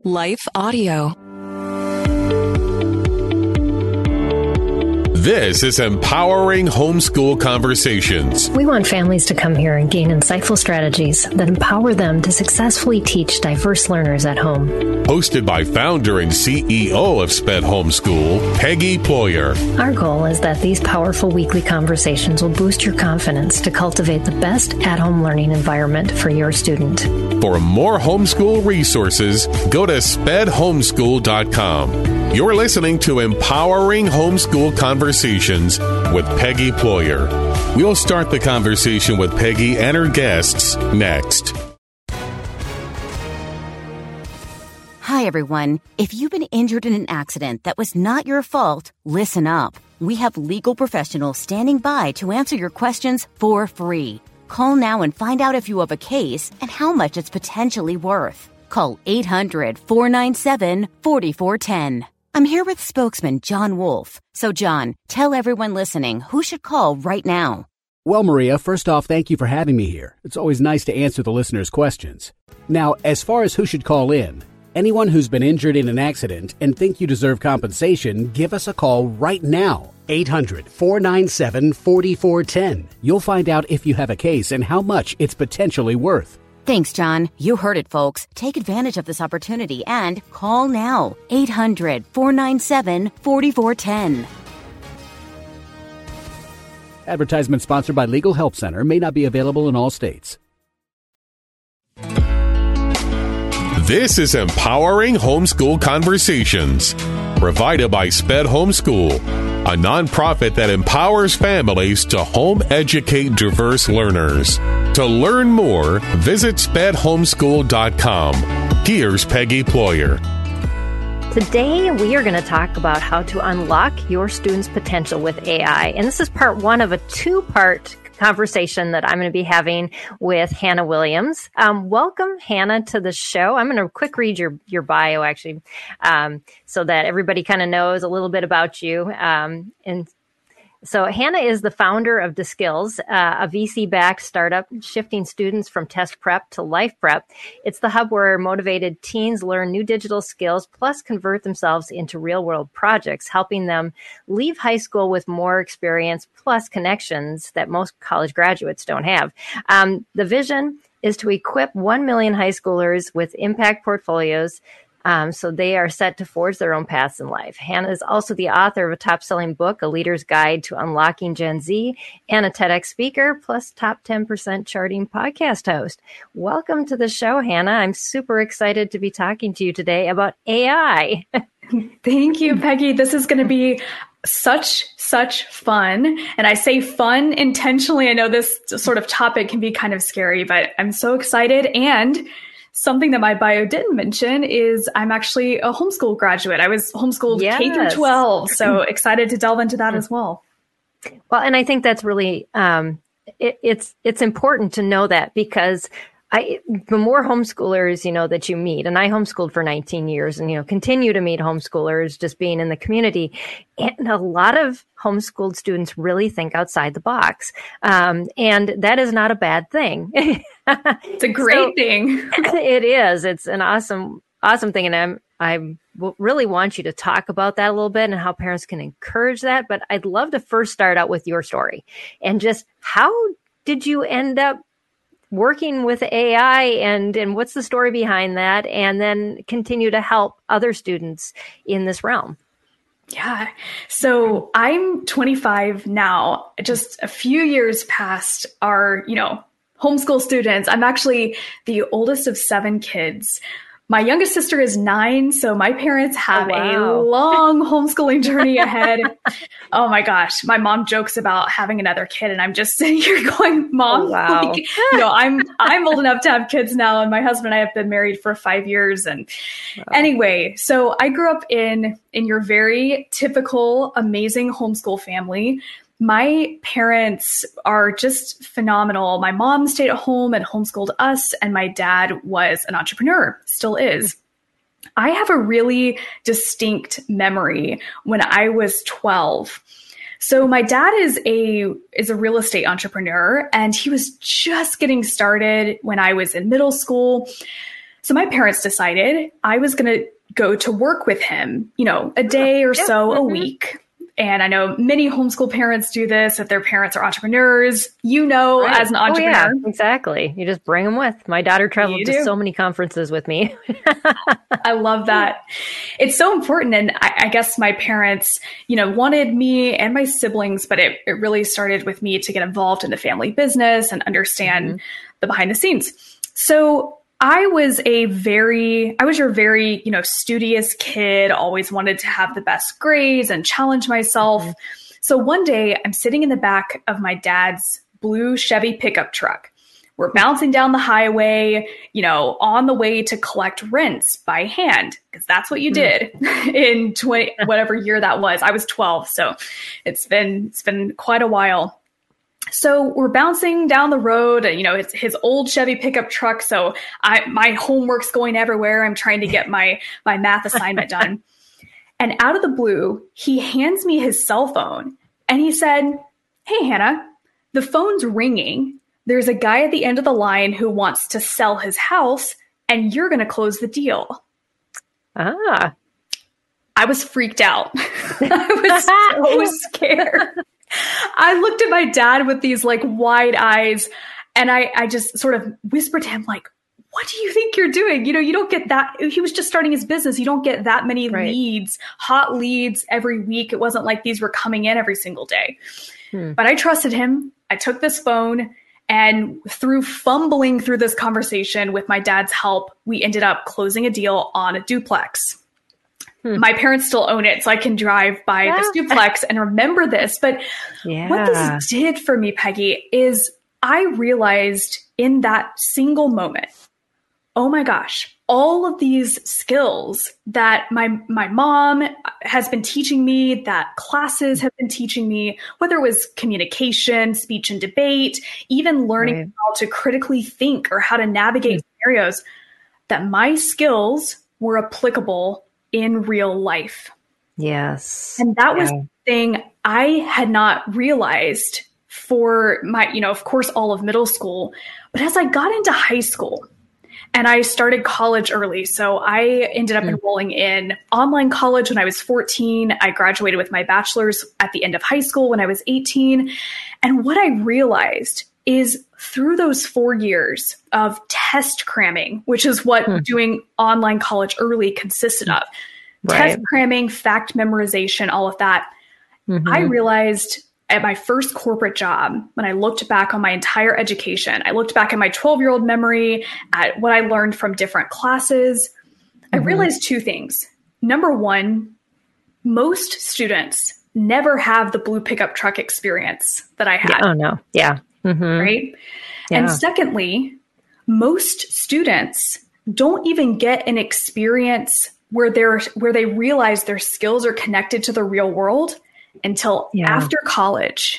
Life Audio. This is Empowering Homeschool Conversations. We want families to come here and gain insightful strategies that empower them to successfully teach diverse learners at home. Hosted by founder and CEO of SPED Homeschool, Peggy Ployer. Our goal is that these powerful weekly conversations will boost your confidence to cultivate the best at-home learning environment for your student. For more homeschool resources, go to spedhomeschool.com. You're listening to Empowering Homeschool Conversations with Peggy Ployer. We'll start the conversation with Peggy and her guests next. Hi, everyone. If you've been injured in an accident that was not your fault, listen up. We have legal professionals standing by to answer your questions for free. Call now and find out if you have a case and how much it's potentially worth. Call 800-497-4410. I'm here with spokesman John Wolf. So, John, tell everyone listening who should call right now. Well, Maria, first off, thank you for having me here. It's always nice to answer the listeners' questions. Now, as far as who should call in, anyone who's been injured in an accident and think you deserve compensation, give us a call right now. 800-497-4410. You'll find out if you have a case and how much it's potentially worth. Thanks, John. You heard it, folks. Take advantage of this opportunity and call now. 800-497-4410. Advertisement sponsored by Legal Help Center. May not be available in all states. This is Empowering Homeschool Conversations, provided by SPED Homeschool, a nonprofit that empowers families to home educate diverse learners. To learn more, visit spedhomeschool.com. Here's Peggy Ployer. Today, we are going to talk about how to unlock your students' potential with AI. And this is part one of a two-part conversation that I'm going to be having with Hannah Williams. Welcome, Hannah, to the show. I'm going to quick read your bio, actually, so that everybody kind of knows a little bit about you. So Hannah is the founder of DeSkills, a VC-backed startup shifting students from test prep to life prep. It's the hub where motivated teens learn new digital skills, plus convert themselves into real-world projects, helping them leave high school with more experience, plus connections that most college graduates don't have. The vision is to equip 1 million high schoolers with impact portfolios, so they are set to forge their own paths in life. Hannah is also the author of a top-selling book, A Leader's Guide to Unlocking Gen Z, and a TEDx speaker, plus top 10% charting podcast host. Welcome to the show, Hannah. I'm super excited to be talking to you today about AI. Thank you, Peggy. This is going to be such fun. And I say fun intentionally. I know this sort of topic can be kind of scary, but I'm so excited. And something that my bio didn't mention is I'm actually a homeschool graduate. I was homeschooled K through 12, so excited to delve into that as well. Well, and I think that's really, it's important to know that, because the more homeschoolers, that you meet, and I homeschooled for 19 years and, continue to meet homeschoolers just being in the community. And a lot of homeschooled students really think outside the box. And that is not a bad thing. It's a great thing. It is. It's an awesome thing. And I really want you to talk about that a little bit and how parents can encourage that. But I'd love to first start out with your story and just how did you end up working with AI and what's the story behind that, and then continue to help other students in this realm? Yeah. So I'm 25 now, just a few years past our, homeschool students. I'm actually the oldest of 7 kids. My youngest sister is 9, so my parents have a long homeschooling journey ahead. Oh my gosh, my mom jokes about having another kid, and I'm just sitting here going, "Mom, I'm old enough to have kids now, and my husband and I have been married for 5 years." And anyway, so I grew up in your very typical, amazing homeschool family. My parents are just phenomenal. My mom stayed at home and homeschooled us, and my dad was an entrepreneur, still is. I have a really distinct memory when I was 12. So my dad is a real estate entrepreneur, and he was just getting started when I was in middle school. So my parents decided I was going to go to work with him, a day or so a week. And I know many homeschool parents do this if their parents are entrepreneurs, right. As an entrepreneur. Oh, yeah, exactly. You just bring them with. My daughter traveled to so many conferences with me. I love that. It's so important. And I guess my parents, wanted me and my siblings, but it really started with me to get involved in the family business and understand the behind the scenes. So I was your very, studious kid, always wanted to have the best grades and challenge myself. So one day I'm sitting in the back of my dad's blue Chevy pickup truck. We're bouncing down the highway, on the way to collect rents by hand, because that's what you did in whatever year that was. I was 12. So it's been quite a while. So we're bouncing down the road, it's his old Chevy pickup truck. So my homework's going everywhere. I'm trying to get my math assignment done. And out of the blue, he hands me his cell phone and he said, "Hey, Hannah, the phone's ringing. There's a guy at the end of the line who wants to sell his house and you're going to close the deal." Ah. I was freaked out. I was so scared. I looked at my dad with these wide eyes and I just sort of whispered to him "What do you think you're doing? You don't get that." He was just starting his business. You don't get that many leads, hot leads every week. It wasn't like these were coming in every single day. But I trusted him. I took this phone and through fumbling through this conversation with my dad's help, we ended up closing a deal on a duplex. My parents still own it, so I can drive by this duplex and remember this. But what this did for me, Peggy, is I realized in that single moment, oh my gosh, all of these skills that my mom has been teaching me, that classes have been teaching me, whether it was communication, speech and debate, even learning how to critically think or how to navigate scenarios, that my skills were applicable in real life. Yes. And that was the thing I had not realized for my, of course, all of middle school. But as I got into high school and I started college early, so I ended up enrolling in online college when I was 14. I graduated with my bachelor's at the end of high school when I was 18. And what I realized is through those 4 years of test cramming, which is what doing online college early consisted of, test cramming, fact memorization, all of that. I realized at my first corporate job, when I looked back on my entire education, I looked back at my 12-year-old memory, at what I learned from different classes, I realized two things. Number one, most students never have the blue pickup truck experience that I had. Oh, no. Yeah. Right? Yeah. And secondly, most students don't even get an experience where they realize their skills are connected to the real world until after college.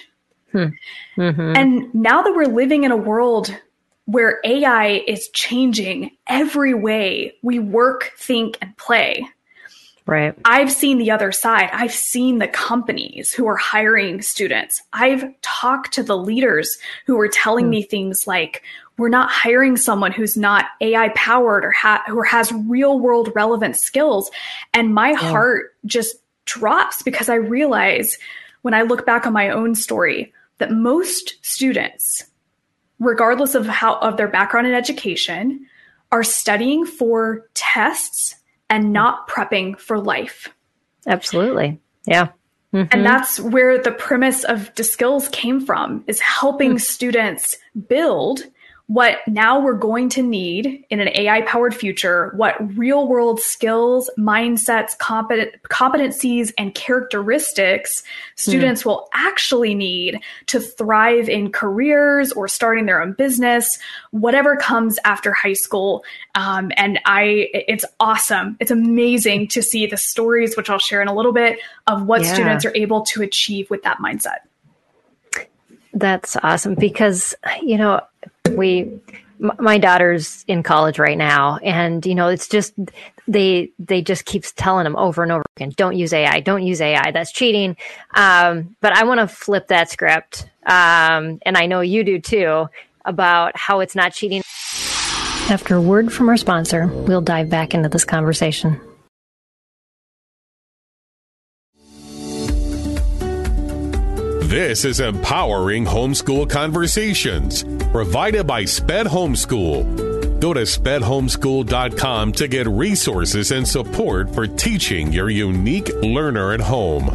And now that we're living in a world where AI is changing every way we work, think, and play. Right. I've seen the other side. I've seen the companies who are hiring students. I've talked to the leaders who are telling me things like, we're not hiring someone who's not AI powered or who has real world relevant skills. And my heart just drops because I realize when I look back on my own story that most students, regardless of their background in education, are studying for tests and not prepping for life. Absolutely. Yeah. And that's where the premise of DeSkills came from, is helping students build what now we're going to need in an AI-powered future, what real-world skills, mindsets, competencies, and characteristics students will actually need to thrive in careers or starting their own business, whatever comes after high school. It's awesome. It's amazing to see the stories, which I'll share in a little bit, of what students are able to achieve with that mindset. That's awesome because, my daughter's in college right now, and it's just they just keeps telling them over and over again, don't use AI, that's cheating. But I want to flip that script, and I know you do too, about how it's not cheating. After a word from our sponsor, we'll dive back into this conversation. This is Empowering Homeschool Conversations, provided by SPED Homeschool. Go to spedhomeschool.com to get resources and support for teaching your unique learner at home.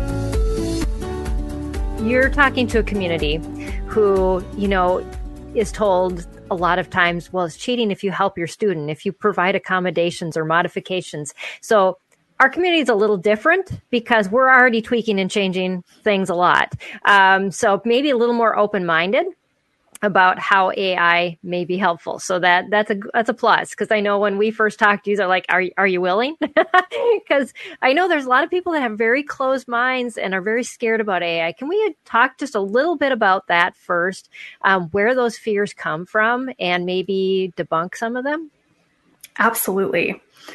You're talking to a community who, is told a lot of times, well, it's cheating if you help your student, if you provide accommodations or modifications. So our community is a little different because we're already tweaking and changing things a lot. So maybe a little more open-minded about how AI may be helpful. So that's a plus, because I know when we first talked, you are like, are you willing? Because I know there's a lot of people that have very closed minds and are very scared about AI. Can we talk just a little bit about that first, where those fears come from, and maybe debunk some of them? Absolutely.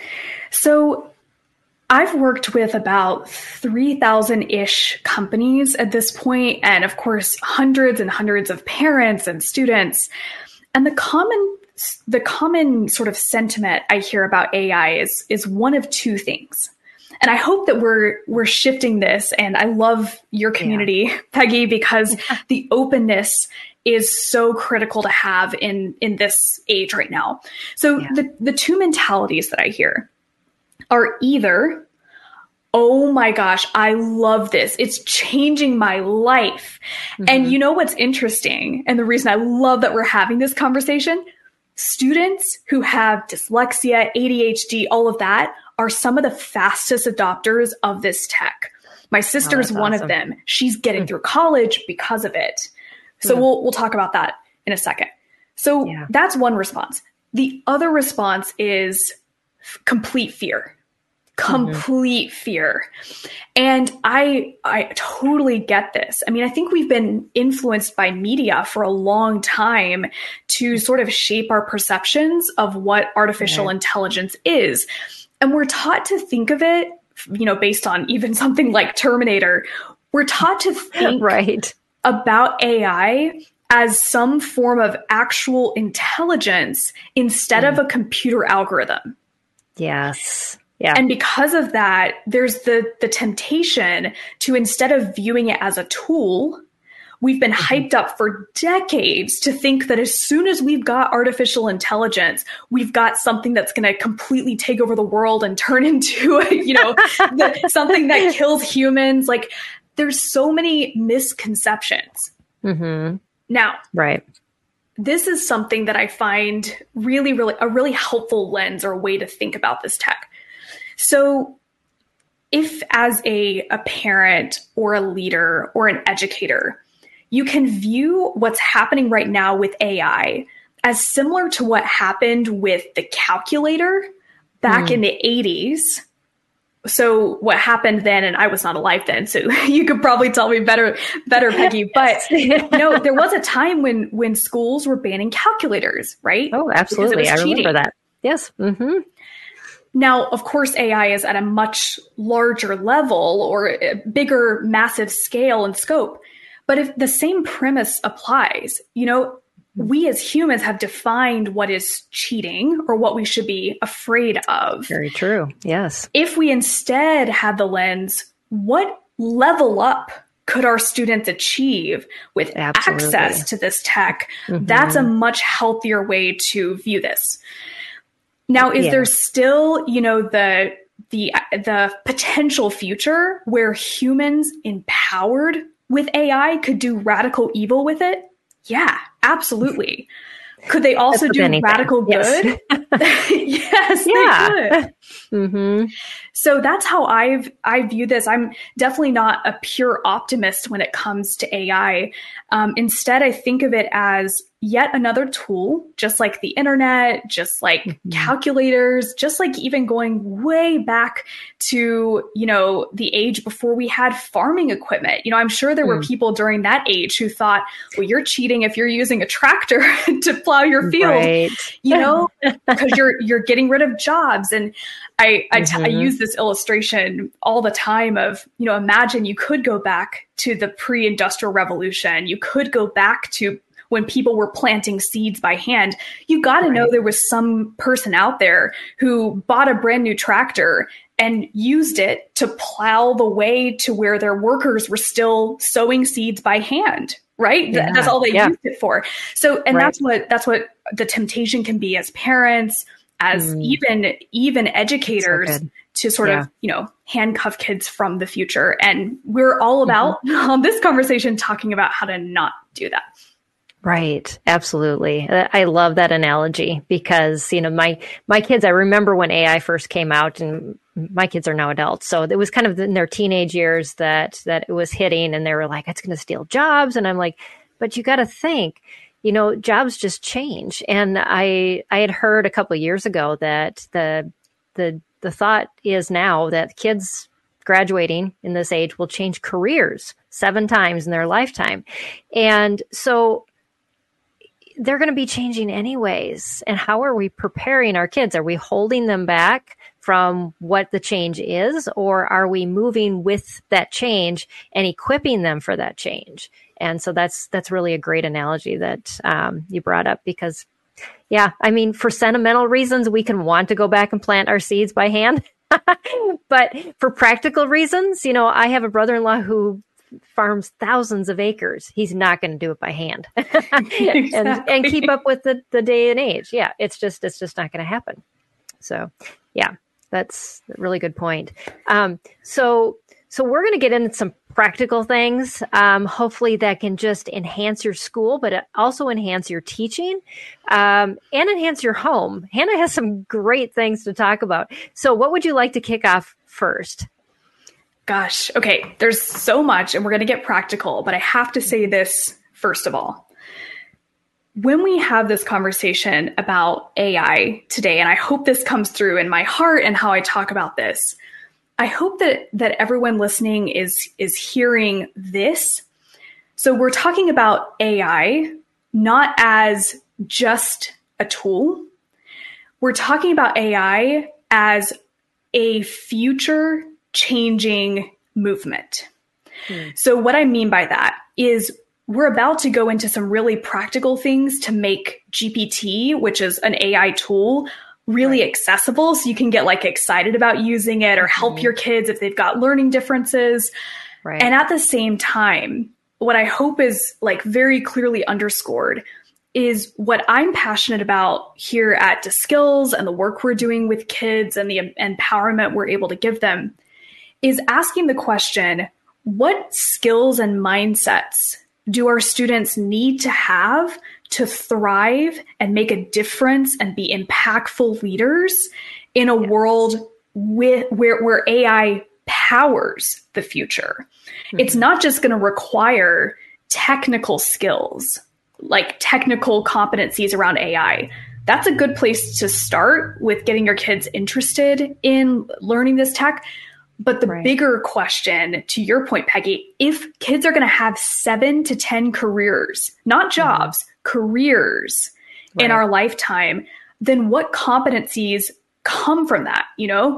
So I've worked with about 3,000-ish companies at this point, and of course, hundreds and hundreds of parents and students. And the common sort of sentiment I hear about AI is one of two things. And I hope that we're shifting this. And I love your community, Peggy, because the openness is so critical to have in this age right now. So the two mentalities that I hear are either, oh my gosh, I love this. It's changing my life. Mm-hmm. And you know what's interesting? And the reason I love that we're having this conversation, students who have dyslexia, ADHD, all of that are some of the fastest adopters of this tech. My sister's one of them. She's getting through college because of it. So we'll talk about that in a second. So that's one response. The other response is complete fear. Complete fear. And I totally get this. I mean, I think we've been influenced by media for a long time to sort of shape our perceptions of what artificial intelligence is. And we're taught to think of it, based on even something like Terminator, we're taught to think about AI as some form of actual intelligence instead of a computer algorithm. Yes. Yeah. And because of that, there's the temptation to, instead of viewing it as a tool, we've been hyped up for decades to think that as soon as we've got artificial intelligence, we've got something that's going to completely take over the world and turn into, something that kills humans. Like, there's so many misconceptions. Mm-hmm. Now, this is something that I find really, really a really helpful lens or way to think about this tech. So if as a parent or a leader or an educator, you can view what's happening right now with AI as similar to what happened with the calculator back in the 80s. So what happened then, and I was not alive then, so you could probably tell me better, Peggy. But there was a time when schools were banning calculators, right? Oh, absolutely. I remember that. Yes. Mm-hmm. Now, of course, AI is at a much larger level or a bigger, massive scale and scope. But if the same premise applies, we as humans have defined what is cheating or what we should be afraid of. Very true. Yes. If we instead had the lens, what level up could our students achieve with access to this tech? Mm-hmm. That's a much healthier way to view this. Now, is there still, the potential future where humans empowered with AI could do radical evil with it? Yeah, absolutely. Could they also do radical good? Yes, they could. Mm-hmm. So that's how I view this. I'm definitely not a pure optimist when it comes to AI. Instead, I think of it as yet another tool, just like the internet, just like calculators, just like even going way back to, the age before we had farming equipment. I'm sure there were people during that age who thought, well, you're cheating if you're using a tractor to plow your field, because you're getting rid of jobs. And I use this illustration all the time of, imagine you could go back to the pre-industrial revolution. You could go back to when people were planting seeds by hand. You got to know there was some person out there who bought a brand new tractor and used it to plow the way to where their workers were still sowing seeds by hand, right? Yeah. That's all they used it for. So, and that's what the temptation can be as parents, as even educators, to sort of, handcuff kids from the future. And we're all about on this conversation talking about how to not do that. Right. Absolutely. I love that analogy because, my kids, I remember when AI first came out, and my kids are now adults. So it was kind of in their teenage years that it was hitting, and they were like, it's going to steal jobs. And I'm like, but you got to think, jobs just change. And I had heard a couple of years ago that the thought is now that kids graduating in this age will change careers 7 times in their lifetime. And so they're going to be changing anyways. And how are we preparing our kids? Are we holding them back from what the change is, or are we moving with that change and equipping them for that change? And so that's really a great analogy that you brought up, because for sentimental reasons, we can want to go back and plant our seeds by hand. But for practical reasons, I have a brother-in-law who farms thousands of acres. He's not going to do it by hand and keep up with the day and age. Yeah, it's just not going to happen. So, yeah, that's a really good point. So we're going to get into some practical things, hopefully that can just enhance your school, but also enhance your teaching and enhance your home. Hannah has some great things to talk about. So what would you like to kick off first? Gosh, okay, there's so much, and we're going to get practical, but I have to say this first of all. When we have this conversation about AI today, and I hope this comes through in my heart and how I talk about this, I hope that everyone listening is hearing this. So we're talking about AI not as just a tool. We're talking about AI as a future changing movement. So what I mean by that is we're about to go into some really practical things to make GPT, which is an AI tool, really accessible, so you can get excited about using it or help your kids if they've got learning differences. Right. And at the same time, what I hope is very clearly underscored is what I'm passionate about here at DeSkills and the work we're doing with kids and the empowerment we're able to give them is asking the question, what skills and mindsets do our students need to have to thrive and make a difference and be impactful leaders in a world where AI powers the future? It's not just going to require technical skills, like technical competencies around AI. That's a good place to start with getting your kids interested in learning this tech. But the bigger question, to your point, Peggy, if kids are going to have 7 to 10 careers, not jobs, careers in our lifetime, then what competencies come from that?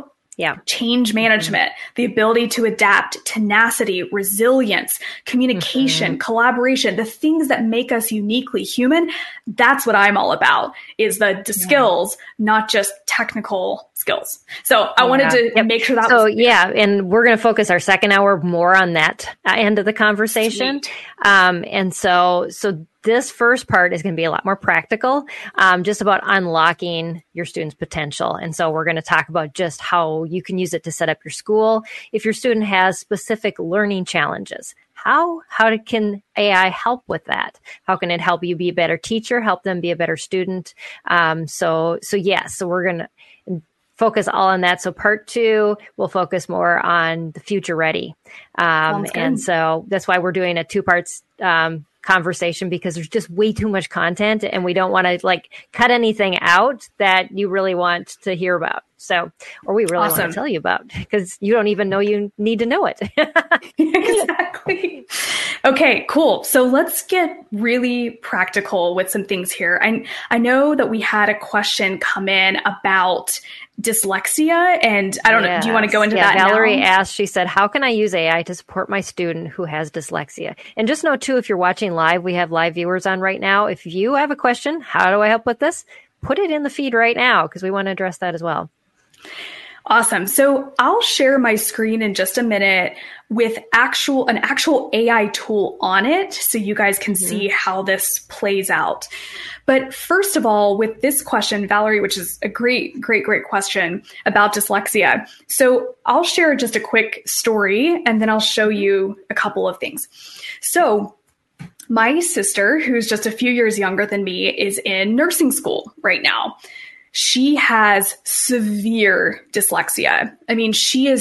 Change management, the ability to adapt, tenacity, resilience, communication, collaboration, the things that make us uniquely human. That's what I'm all about, is the skills, not just technical skills. So I wanted to make sure that was clear. And we're going to focus our second hour more on that end of the conversation. And so this first part is going to be a lot more practical, just about unlocking your students' potential. And so we're going to talk about just how you can use it to set up your school. If your student has specific learning challenges, how can AI help with that? How can it help you be a better teacher, help them be a better student? So we're going to focus all on that. So part 2, we'll focus more on the future ready. And so that's why we're doing a 2-parts conversation, because there's just way too much content and we don't want to cut anything out that you really want to hear about. So, or we really want to tell you about, because you don't even know you need to know it. Exactly. Okay, cool. So let's get really practical with some things here. I know that we had a question come in about dyslexia, and I don't know, do you want to go into that Valerie now? asked, she said, how can I use AI to support my student who has dyslexia? And just know too, if you're watching live, we have live viewers on right now. If you have a question, how do I help with this? Put it in the feed right now because we want to address that as well. Awesome. So I'll share my screen in just a minute with an actual AI tool on it so you guys can see how this plays out. But first of all, with this question, Valerie, which is a great question about dyslexia. So I'll share just a quick story and then I'll show you a couple of things. So my sister, who's just a few years younger than me, is in nursing school right now. She has severe dyslexia. I mean,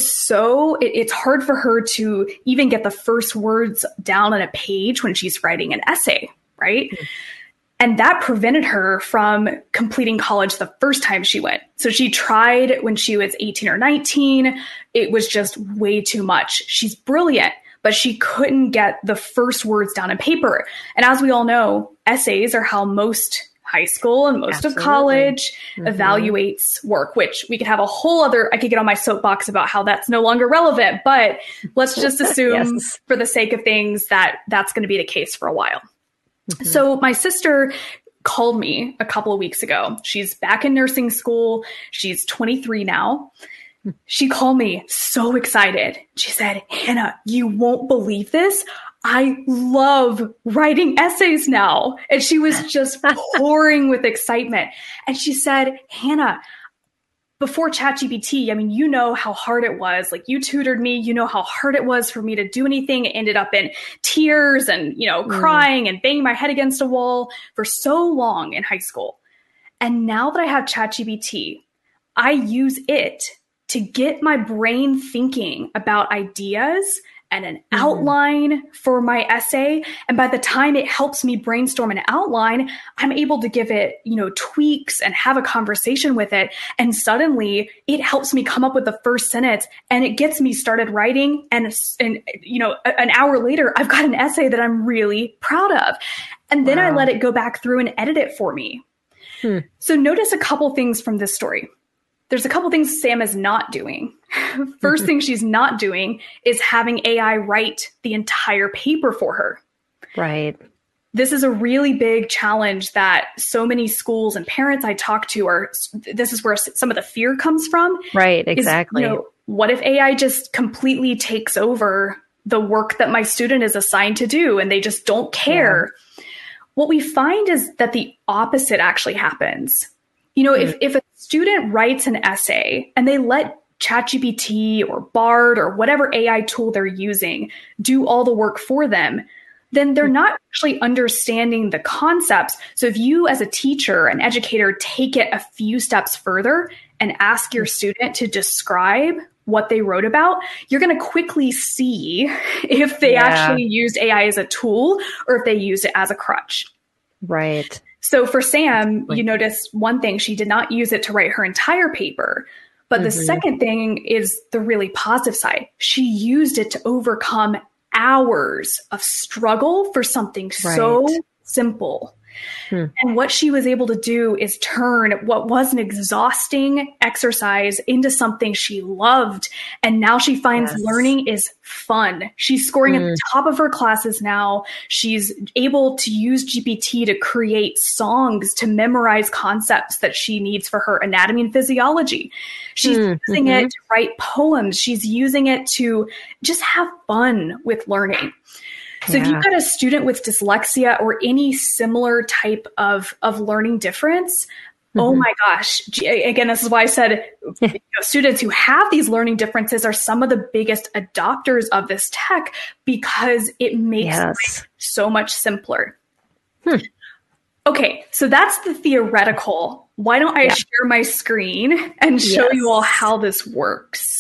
it's hard for her to even get the first words down on a page when she's writing an essay, right? Mm-hmm. And that prevented her from completing college the first time she went. So she tried when she was 18 or 19. It was just way too much. She's brilliant, but she couldn't get the first words down on paper. And as we all know, essays are how most high school and most of college evaluates work, which we could have a whole other, I could get on my soapbox about how that's no longer relevant, but let's just assume for the sake of things that that's going to be the case for a while. So my sister called me a couple of weeks ago. She's back in nursing school. She's 23 now. She called me so excited. She said, Hannah, you won't believe this. I love writing essays now. And she was just pouring with excitement. And she said, Hannah, before ChatGPT, I mean, you know how hard it was. Like, you tutored me, you know how hard it was for me to do anything. It ended up in tears and, crying and banging my head against a wall for so long in high school. And now that I have ChatGPT, I use it to get my brain thinking about ideas and an outline for my essay. And by the time it helps me brainstorm an outline, I'm able to give it, tweaks and have a conversation with it. And suddenly it helps me come up with the first sentence and it gets me started writing. And an hour later, I've got an essay that I'm really proud of. And then I let it go back through and edit it for me. So notice a couple things from this story. There's a couple things Sam is not doing. First thing she's not doing is having AI write the entire paper for her. Right. This is a really big challenge that so many schools and parents I talk to this is where some of the fear comes from. Right, exactly. What if AI just completely takes over the work that my student is assigned to do and they just don't care? Yeah. What we find is that the opposite actually happens. If a student writes an essay and they let ChatGPT or Bard or whatever AI tool they're using do all the work for them, then they're not actually understanding the concepts. So if you as a teacher, an educator, take it a few steps further and ask your student to describe what they wrote about, you're going to quickly see if they actually used AI as a tool or if they used it as a crutch. Right. So for Sam, you notice one thing, she did not use it to write her entire paper. But the second thing is the really positive side. She used it to overcome hours of struggle for something so simple. And what she was able to do is turn what was an exhausting exercise into something she loved. And now she finds learning is fun. She's scoring at the top of her classes now. She's able to use GPT to create songs to memorize concepts that she needs for her anatomy and physiology. She's using it to write poems. She's using it to just have fun with learning. So if you've got a student with dyslexia or any similar type of learning difference, oh my gosh, again, this is why I said students who have these learning differences are some of the biggest adopters of this tech because it makes life so much simpler. Okay, so that's the theoretical. Why don't I share my screen and show you all how this works?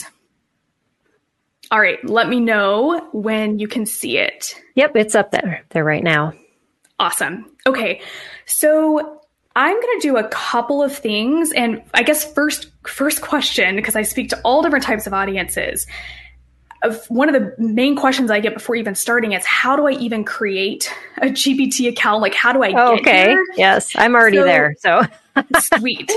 All right, let me know when you can see it. Yep, it's up there right now. Awesome. Okay, so I'm going to do a couple of things. And I guess first question, because I speak to all different types of audiences. one of the main questions I get before even starting is, how do I even create a GPT account? Like, how do I get here? Yes, I'm already there. So sweet.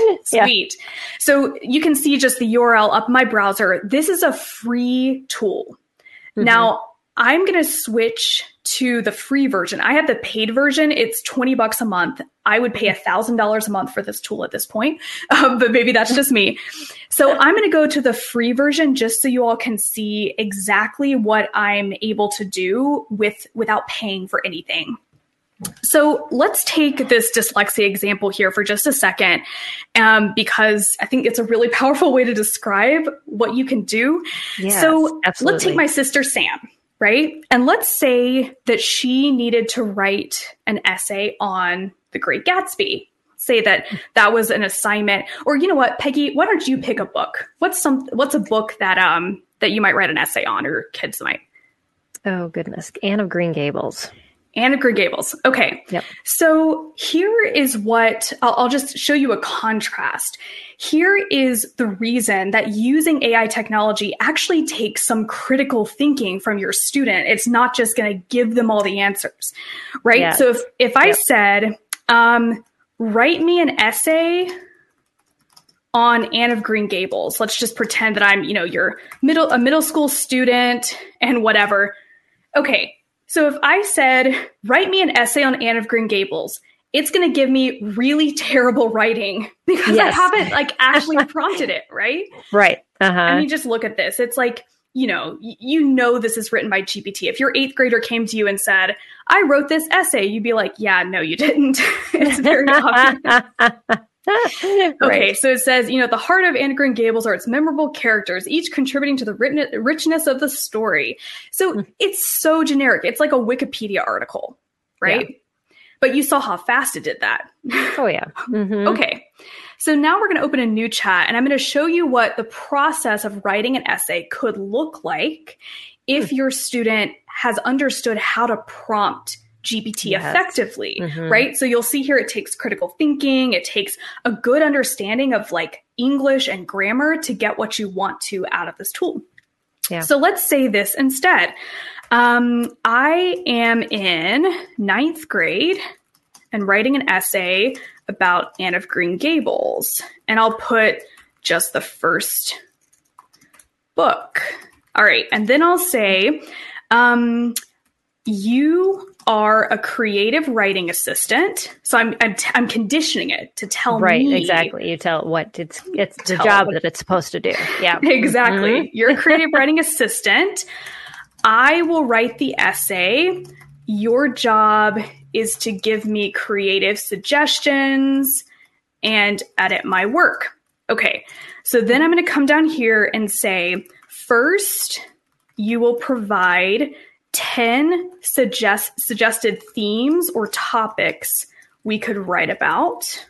So you can see just the URL up my browser. This is a free tool. Now, I'm going to switch to the free version. I have the paid version. It's $20 a month. I would pay $1,000 a month for this tool at this point, but maybe that's just me. So I'm going to go to the free version just so you all can see exactly what I'm able to do without paying for anything. So let's take this dyslexia example here for just a second, because I think it's a really powerful way to describe what you can do. Yes, so absolutely. Let's take my sister Sam, right? And let's say that she needed to write an essay on The Great Gatsby. Say that was an assignment, or you know what, Peggy, why don't you pick a book? What's a book that you might write an essay on, or kids might? Oh goodness, Anne of Green Gables. Anne of Green Gables. Okay. Yep. So here is what I'll just show you a contrast. Here is the reason that using AI technology actually takes some critical thinking from your student. It's not just going to give them all the answers, right? Yes. So if I said, write me an essay on Anne of Green Gables, let's just pretend that I'm, you're a middle school student and whatever. Okay. So if I said, write me an essay on Anne of Green Gables, it's going to give me really terrible writing because I haven't actually prompted it, right? Right. I mean, just look at this. It's like, you know this is written by GPT. If your 8th grader came to you and said, I wrote this essay, you'd be like, yeah, no, you didn't. It's very obvious. Okay, so it says, at the heart of Anne of Green Gables are its memorable characters, each contributing to the richness of the story. So it's so generic. It's like a Wikipedia article, right? Yeah. But you saw how fast it did that. Oh, yeah. Mm-hmm. Okay, so now we're going to open a new chat, and I'm going to show you what the process of writing an essay could look like if your student has understood how to prompt GPT effectively, right? So you'll see here it takes critical thinking. It takes a good understanding of English and grammar to get what you want to out of this tool. Yeah. So let's say this instead. I am in 9th grade and writing an essay about Anne of Green Gables. And I'll put just the first book. All right. And then I'll say, you are a creative writing assistant. So I'm conditioning it to tell me. Right, exactly. You tell what it's the job that it's supposed to do. Yeah. Exactly. You're a creative writing assistant. I will write the essay. Your job is to give me creative suggestions and edit my work. Okay. So then I'm going to come down here and say, first, you will provide 10 suggested themes or topics we could write about.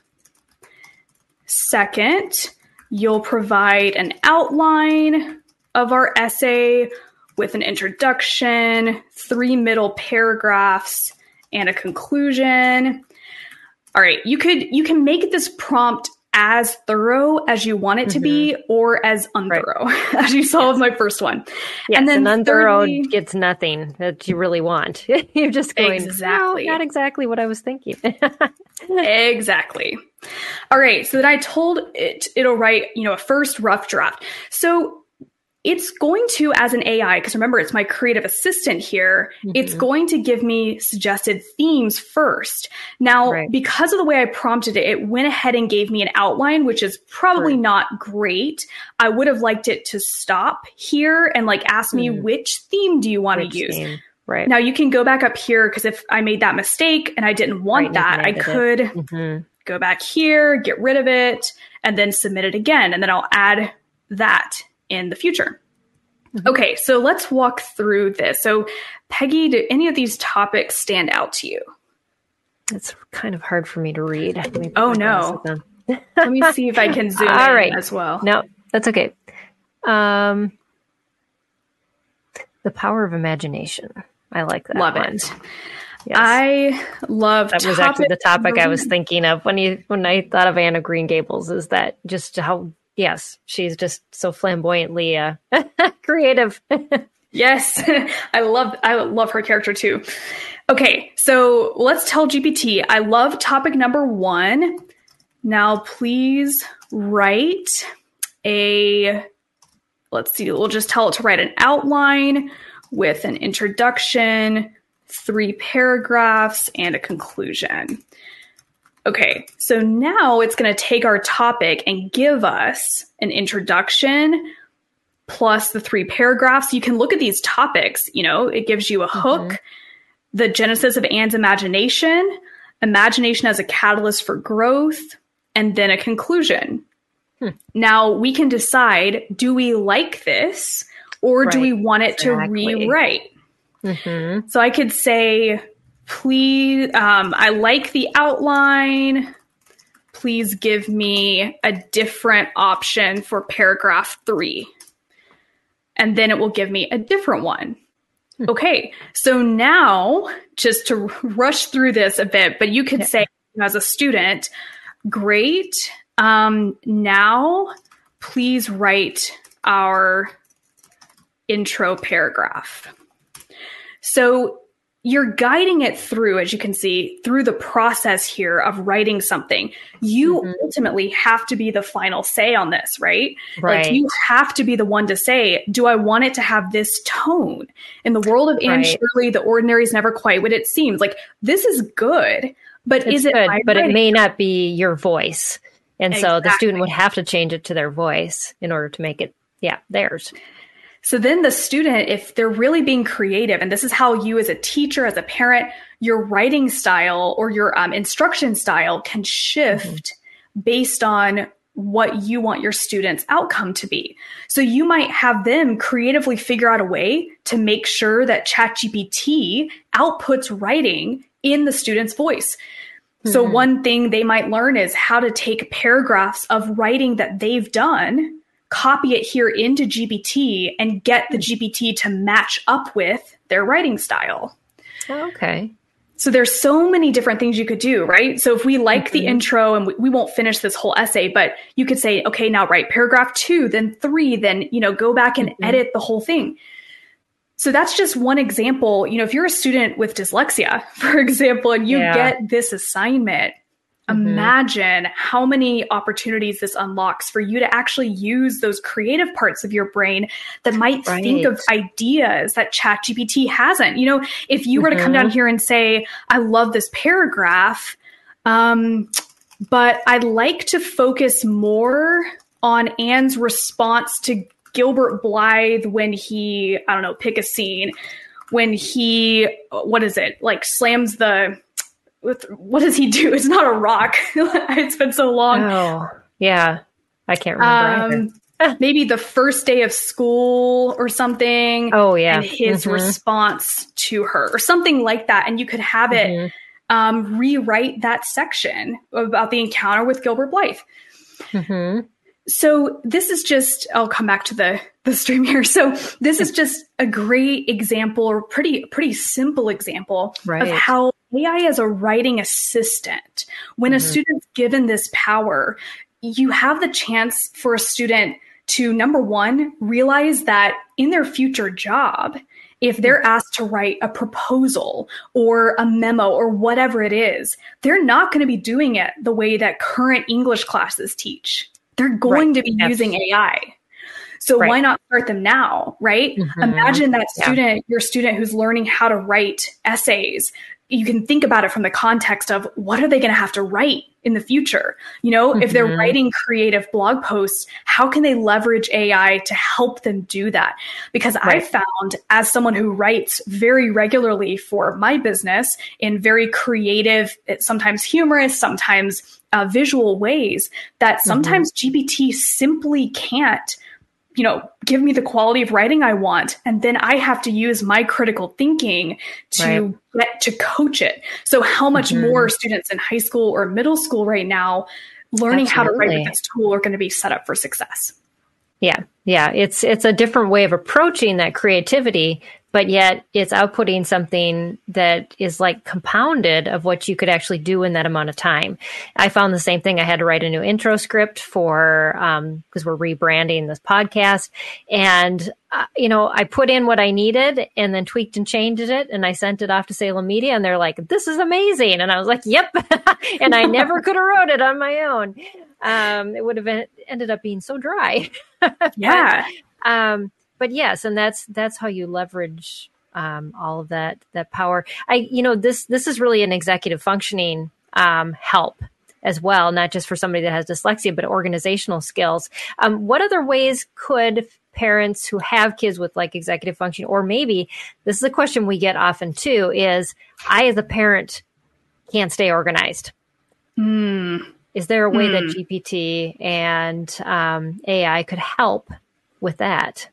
Second, you'll provide an outline of our essay with an introduction, 3 middle paragraphs, and a conclusion. All right, you can make this prompt as thorough as you want it to be, or as unthorough, as you saw with my first one. Yes, and then unthorough gets nothing that you really want. You're just going, no, not exactly what I was thinking. Exactly. All right, so then I told it'll write, a first rough draft. So it's going to, as an AI, because remember, it's my creative assistant here, it's going to give me suggested themes first. Now, because of the way I prompted it, it went ahead and gave me an outline, which is probably not great. I would have liked it to stop here and ask me, which theme do you want to use? Theme. Right. Now, you can go back up here, because if I made that mistake and I didn't want that, I could go back here, get rid of it, and then submit it again. And then I'll add that in the future. Okay, so let's walk through this. So, Peggy, do any of these topics stand out to you? It's kind of hard for me to read. Oh, no. Let me see if I can zoom in as well. No, that's okay. The Power of Imagination. I like that. Love it. Yes. I love that. Was actually the topic I was thinking of when I thought of Anne of Green Gables, is that just how, yes, she's just so flamboyantly creative. Yes. I love her character too. Okay, so let's tell GPT, I love topic number 1. Now please write let's see, we'll just tell it to write an outline with an introduction, 3 paragraphs, and a conclusion. Okay, so now it's going to take our topic and give us an introduction plus the 3 paragraphs. You can look at these topics, it gives you a hook, the genesis of Anne's imagination as a catalyst for growth, and then a conclusion. Now we can decide, do we like this or do we want it to rewrite? So I could say, please, I like the outline. Please give me a different option for paragraph 3. And then it will give me a different one. Okay, so now, just to rush through this a bit, but you could say as a student, great, now please write our intro paragraph. So you're guiding it through, as you can see, through the process here of writing something. You ultimately have to be the final say on this, right? Like you have to be the one to say, do I want it to have this tone? In the world of Anne Shirley, the ordinary is never quite what it seems. Like, this is good, but is it good? But it may not be your voice. And so the student would have to change it to their voice in order to make it, theirs. So then the student, if they're really being creative, and this is how you as a teacher, as a parent, your writing style or your instruction style can shift based on what you want your student's outcome to be. So you might have them creatively figure out a way to make sure that ChatGPT outputs writing in the student's voice. So one thing they might learn is how to take paragraphs of writing that they've done, copy it here into GPT, and get the GPT to match up with their writing style. Okay. So there's so many different things you could do, right? So if we like the intro, and we won't finish this whole essay, but you could say, okay, now write paragraph 2, then 3, then, go back and edit the whole thing. So that's just one example. If you're a student with dyslexia, for example, and you get this assignment, imagine how many opportunities this unlocks for you to actually use those creative parts of your brain that might think of ideas that ChatGPT hasn't. If you were to come down here and say, I love this paragraph, but I'd like to focus more on Anne's response to Gilbert Blythe when he, pick a scene, when he, slams what does he do? It's not a rock. It's been so long. Oh, yeah. I can't remember either. Maybe the first day of school or something. Oh, yeah. And his response to her or something like that. And you could have it rewrite that section about the encounter with Gilbert Blythe. So this is just, I'll come back to the stream here. So this is just a great example, or pretty simple example of how AI is a writing assistant. When a student's given this power, you have the chance for a student to, number one, realize that in their future job, if they're asked to write a proposal or a memo or whatever it is, they're not going to be doing it the way that current English classes teach. They're going to be using AI. So why not start them now, right? Imagine that student, your student who's learning how to write essays. You can think about it from the context of what are they going to have to write in the future? If they're writing creative blog posts, how can they leverage AI to help them do that? Because I found, as someone who writes very regularly for my business in very creative, sometimes humorous, sometimes visual ways, that sometimes GPT simply can't give me the quality of writing I want. And then I have to use my critical thinking to get to coach it. So how much more students in high school or middle school right now learning how to write with this tool are going to be set up for success? Yeah. It's a different way of approaching that creativity but yet it's outputting something that is like compounded of what you could actually do in that amount of time. I found the same thing. I had to write a new intro script for, because we're rebranding this podcast. And, I put in what I needed and then tweaked and changed it. And I sent it off to Salem Media and they're like, this is amazing. And I was like, yep. And I never could have wrote it on my own. It would have ended up being so dry. Yeah. But yes, and that's how you leverage all of that power. This is really an executive functioning help as well, not just for somebody that has dyslexia, but organizational skills. What other ways could parents who have kids with like executive functioning, or maybe this is a question we get often too, is I as a parent can't stay organized. Is there a way that GPT and AI could help with that?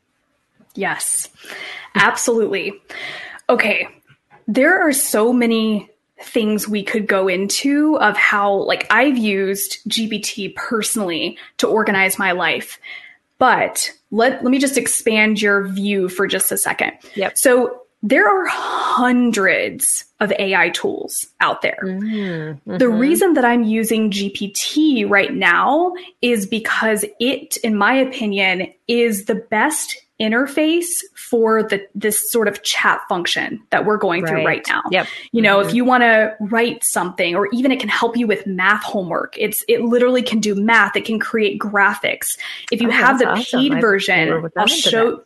Yes, absolutely. Okay. There are so many things we could go into of how, like, I've used GPT personally to organize my life, but let me just expand your view for just a second. Yep. So there are hundreds of AI tools out there. The reason that I'm using GPT right now is because it, in my opinion, is the best interface for this sort of chat function that we're going through right now. Yep. If you want to write something, or even it can help you with math homework. It literally can do math. It can create graphics. If you have the paid version, I'll show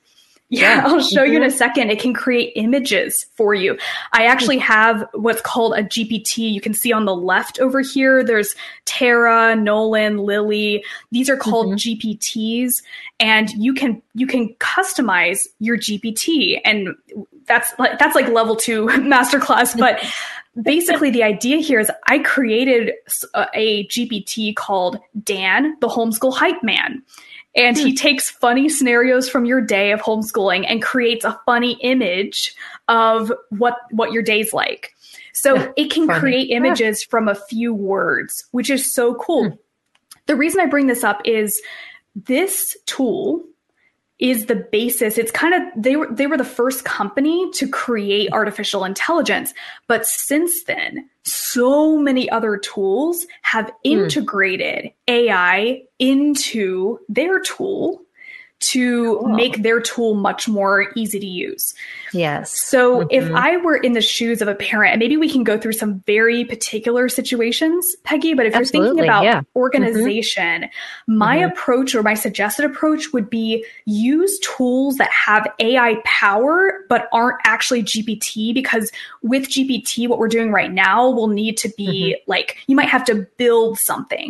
you in a second. It can create images for you. I actually have what's called a GPT. You can see on the left over here, there's Tara, Nolan, Lily. These are called GPTs, and you can customize your GPT. And that's like level 2 masterclass. But basically the idea here is I created a GPT called Dan, the homeschool hype man. And he takes funny scenarios from your day of homeschooling and creates a funny image of what your day's like. So it can create images from a few words, which is so cool. The reason I bring this up is this tool is the basis. It's kind of, they were the first company to create artificial intelligence. But since then, so many other tools have integrated AI into their tool to make their tool much more easy to use. Yes. So if I were in the shoes of a parent, and maybe we can go through some very particular situations, Peggy, but if you're thinking about organization, my approach, or my suggested approach, would be use tools that have AI power, but aren't actually GPT, because with GPT, what we're doing right now will need to be like, you might have to build something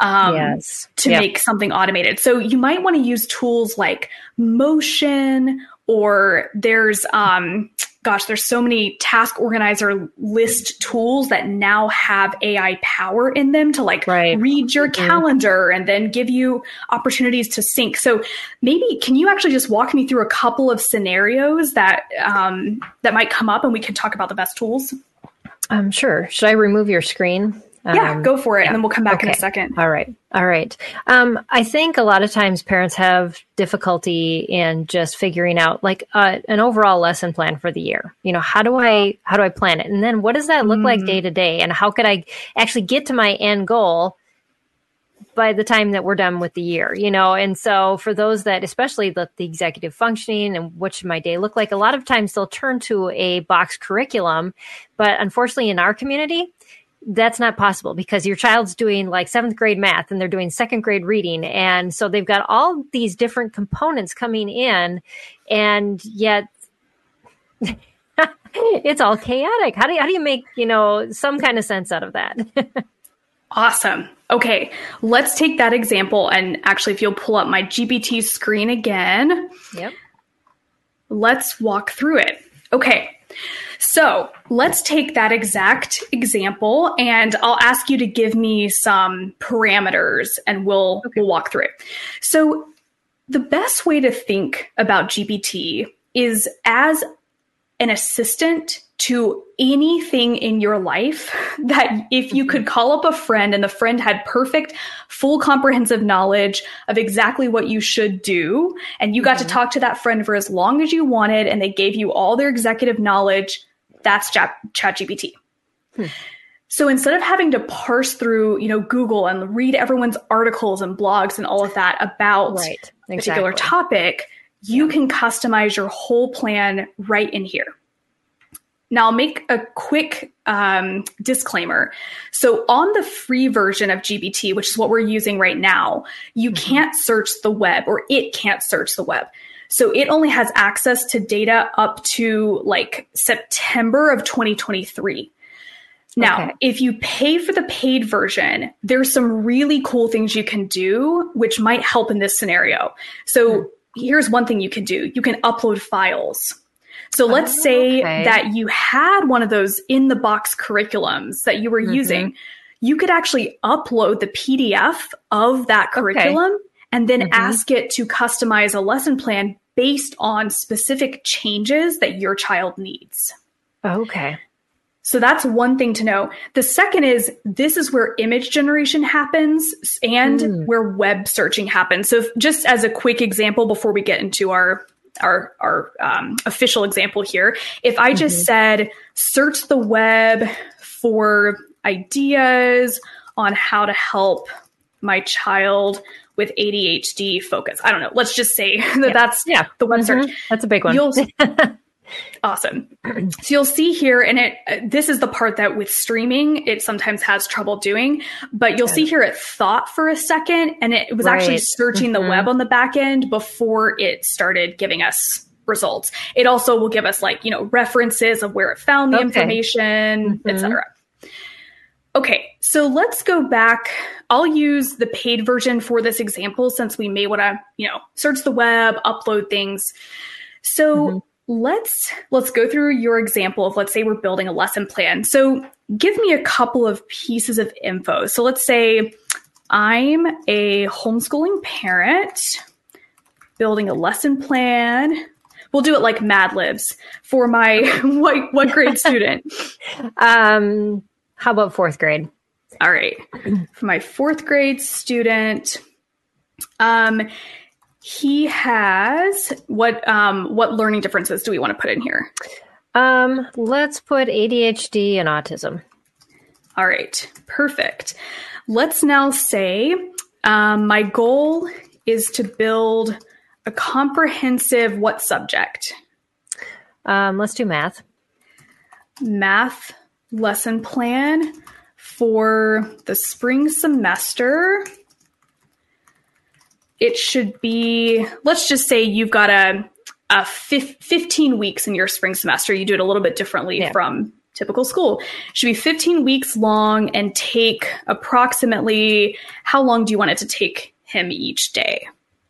to make something automated. So you might want to use tools like Motion, or there's so many task organizer list tools that now have AI power in them to read your calendar and then give you opportunities to sync. So maybe can you actually just walk me through a couple of scenarios that that might come up, and we can talk about the best tools? Sure. Should I remove your screen? Yeah, go for it. And then we'll come back in a second. All right. I think a lot of times parents have difficulty in just figuring out an overall lesson plan for the year. How do I plan it? And then what does that look like day to day? And how could I actually get to my end goal by the time that we're done with the year? And so for those that, especially the executive functioning and what should my day look like, a lot of times they'll turn to a box curriculum. But unfortunately in our community, that's not possible, because your child's doing 7th grade math and they're doing 2nd grade reading. And so they've got all these different components coming in, and yet it's all chaotic. How do you make, some kind of sense out of that? Awesome. Okay. Let's take that example. And actually, if you'll pull up my GPT screen again, let's walk through it. Okay. So let's take that exact example, and I'll ask you to give me some parameters, and we'll walk through it. So the best way to think about GPT is as an assistant to anything in your life that if you could call up a friend and the friend had perfect, full comprehensive knowledge of exactly what you should do, and you got to talk to that friend for as long as you wanted, and they gave you all their executive knowledge, that's ChatGPT. So instead of having to parse through, Google and read everyone's articles and blogs and all of that about a particular topic, you can customize your whole plan right in here. Now, I'll make a quick disclaimer. So on the free version of GPT, which is what we're using right now, you can't search the web, or it can't search the web. So it only has access to data up to like September of 2023. Now, if you pay for the paid version, there's some really cool things you can do, which might help in this scenario. So here's one thing you can do. You can upload files. So let's say that you had one of those in the box curriculums that you were using. You could actually upload the PDF of that curriculum and then ask it to customize a lesson plan based on specific changes that your child needs. Okay. So that's one thing to know. The second is this is where image generation happens and where web searching happens. So just as a quick example, before we get into our official example here, if I just said, search the web for ideas on how to help my child with ADHD focus. I don't know. Let's just say that's the web search. That's a big one. Awesome. So you'll see here, and this is the part that with streaming, it sometimes has trouble doing, but you'll see here it thought for a second, and it was actually searching the web on the back end before it started giving us results. It also will give us references of where it found the information, etc. Okay, so let's go back. I'll use the paid version for this example since we may want to, search the web, upload things. So let's go through your example of, let's say we're building a lesson plan. So give me a couple of pieces of info. So let's say I'm a homeschooling parent building a lesson plan. We'll do it like Mad Libs for my what grade student? How about fourth grade? All right. For my fourth grade student, he has what learning differences do we want to put in here? Let's put ADHD and autism. All right, perfect. Let's now say my goal is to build a comprehensive what subject? Let's do math. Math lesson plan for the spring semester. It should be, let's just say you've got a 15 weeks in your spring semester. You do it a little bit differently from typical school. It should be 15 weeks long and take approximately, how long do you want it to take him each day?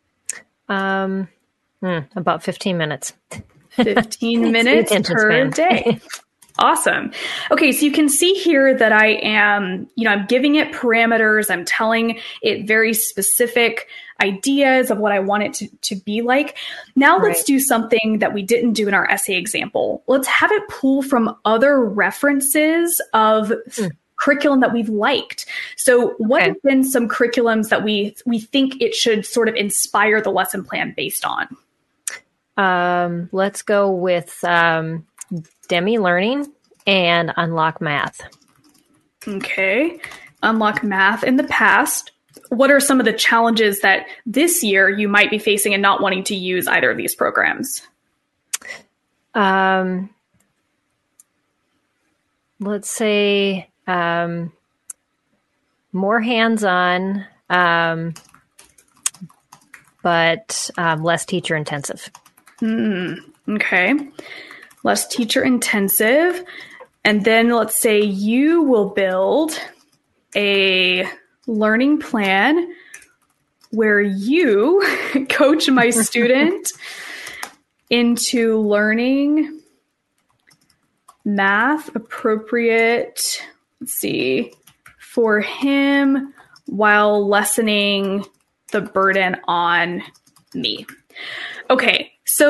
About 15 minutes. 15 minutes per day. Awesome. Okay, so you can see here that I am, I'm giving it parameters. I'm telling it very specific ideas of what I want it to be like. Now let's do something that we didn't do in our essay example. Let's have it pull from other references of curriculum that we've liked. So what have been some curriculums that we think it should sort of inspire the lesson plan based on? Let's go with Demi Learning and Unlock Math. Okay. Unlock Math in the past. What are some of the challenges that this year you might be facing and not wanting to use either of these programs? Let's say more hands-on, but less teacher intensive. Okay. Less teacher intensive. And then let's say you will build a learning plan where you coach my student into learning math appropriate, for him while lessening the burden on me. Okay, so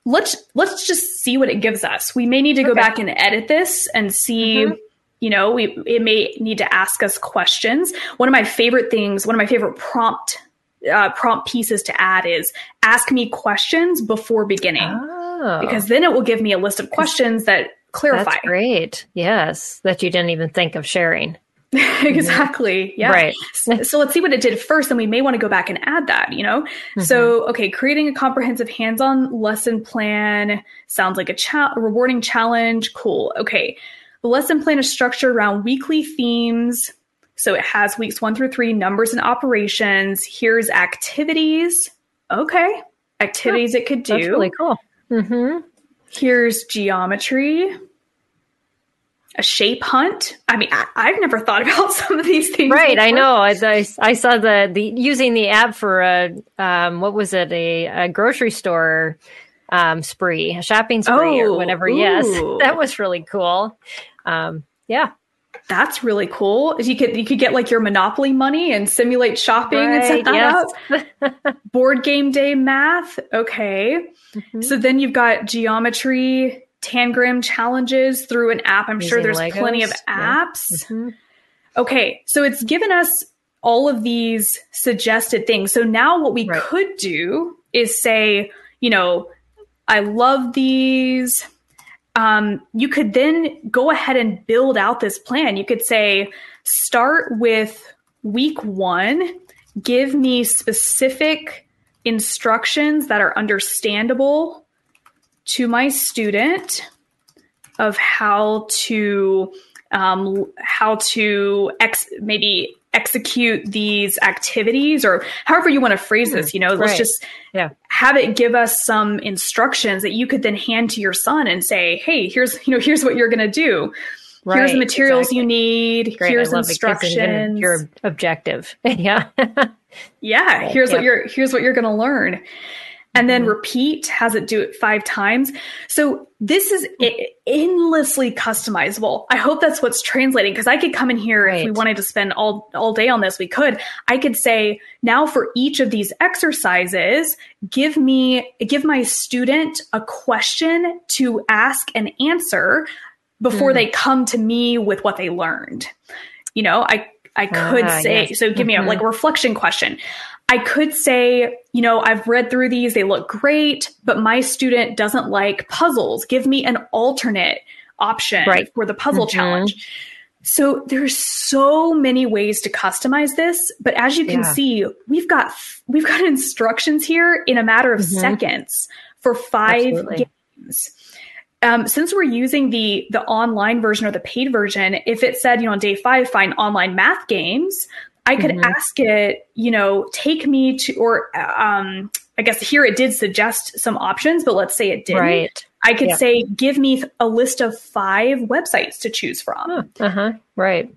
let's just see what it gives us. We may need to go back and edit this and see, it may need to ask us questions. One of my favorite prompt pieces to add is ask me questions before beginning, because then it will give me a list of questions that clarify. That's great. Yes. That you didn't even think of sharing. Exactly. Yeah. Right. So let's see what it did first, and we may want to go back and add that, So, creating a comprehensive hands-on lesson plan sounds like a rewarding challenge. Cool. Okay. The lesson plan is structured around weekly themes. So it has weeks 1 through 3, numbers and operations. Here's activities. Okay. Activities it could do. That's really cool. Mm-hmm. Here's geometry. A shape hunt. I mean, I've never thought about some of these things. Right, before. I know. I saw the using the app for what was it? A grocery store spree, a shopping spree or whatever. Ooh. Yes, that was really cool. Yeah, that's really cool. You could get like your Monopoly money and simulate shopping and set that up. Board game day math. Okay, so then you've got geometry. Tangram challenges through an app. I'm sure there's Legos. Plenty of apps. Yeah. Mm-hmm. Okay. So it's given us all of these suggested things. So now what we could do is say, I love these. You could then go ahead and build out this plan. You could say, start with week 1, give me specific instructions that are understandable to my student of how to maybe execute these activities, or however you want to phrase this, let's just have it give us some instructions that you could then hand to your son and say, hey, here's what you're going to do. Right, here's the materials you need. Great. Here's instructions. Your objective. Yeah. Yeah. Here's what you're going to learn. And then repeat, has it do it 5 times. So this is endlessly customizable. I hope that's what's translating, because I could come in here if we wanted to spend all day on this, we could. I could say, now for each of these exercises, give my student a question to ask and answer before they come to me with what they learned. I could say, so give me a reflection question. I could say, I've read through these, they look great, but my student doesn't like puzzles. Give me an alternate option for the puzzle challenge. So there's so many ways to customize this, but as you can see, we've got instructions here in a matter of seconds for 5 games. Since we're using the online version or the paid version, if it said, on day 5, find online math games, I could ask it, take me to, or I guess here it did suggest some options, but let's say it didn't. Right. I could say, give me a list of 5 websites to choose from. Right.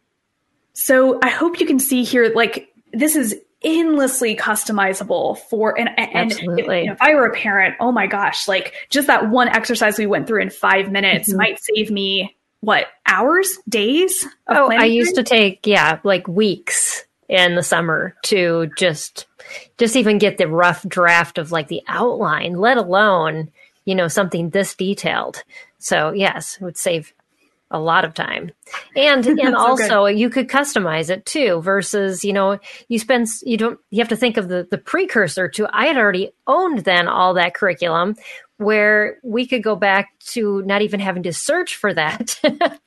So I hope you can see here, this is endlessly customizable for, and if I were a parent, oh my gosh, just that one exercise we went through in 5 minutes might save me hours, days? I used to take, weeks in the summer to just even get the rough draft of the outline, let alone, something this detailed. So yes, it would save a lot of time. And also you could customize it too, versus, you have to think of the precursor to, I had already owned then all that curriculum, where we could go back to not even having to search for that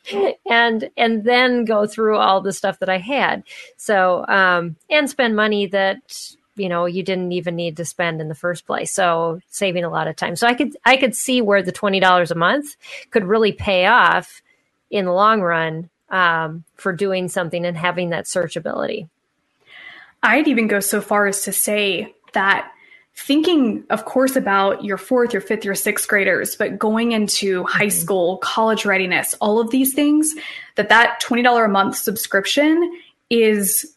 and then go through all the stuff that I had. So, and spend money that, you didn't even need to spend in the first place. So saving a lot of time. So I could see where the $20 a month could really pay off in the long run, for doing something and having that searchability. I'd even go so far as to say that, thinking, of course, about your 4th, your 5th, your 6th graders, but going into high school, college readiness, all of these things, that $20 a month subscription is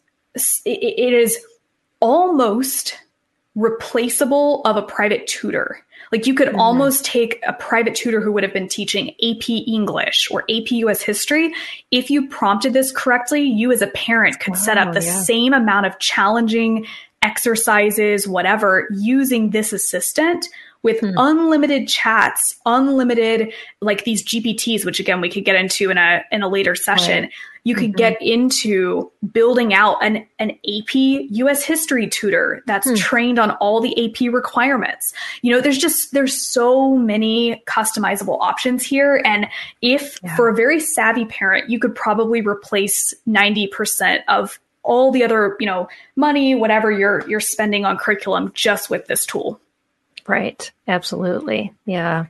almost replaceable of a private tutor. You could almost take a private tutor who would have been teaching AP English or AP US History. If you prompted this correctly, you as a parent could set up the same amount of challenging exercises, whatever, using this assistant with unlimited chats, unlimited, like these GPTs, which again, we could get into in a later session. Right. You could get into building out an AP US history tutor that's trained on all the AP requirements. You know, there's so many customizable options here. And if for a very savvy parent, you could probably replace 90% of all the other, you know, money, whatever you're spending on curriculum just with this tool. Right. Absolutely. Yeah.